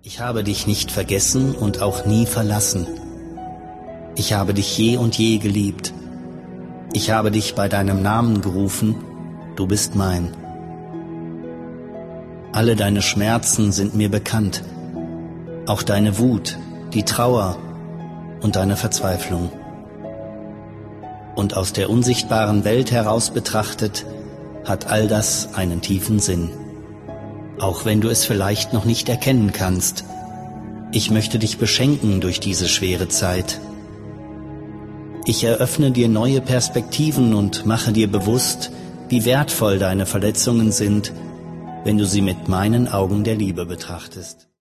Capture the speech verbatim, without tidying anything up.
Ich habe dich nicht vergessen und auch nie verlassen. Ich habe dich je und je geliebt. Ich habe dich bei deinem Namen gerufen, du bist mein. Alle deine Schmerzen sind mir bekannt, auch deine Wut, die Trauer und deine Verzweiflung. Und aus der unsichtbaren Welt heraus betrachtet, hat all das einen tiefen Sinn. Auch wenn du es vielleicht noch nicht erkennen kannst, ich möchte dich beschenken durch diese schwere Zeit. Ich eröffne dir neue Perspektiven und mache dir bewusst, wie wertvoll deine Verletzungen sind, wenn du sie mit meinen Augen der Liebe betrachtest.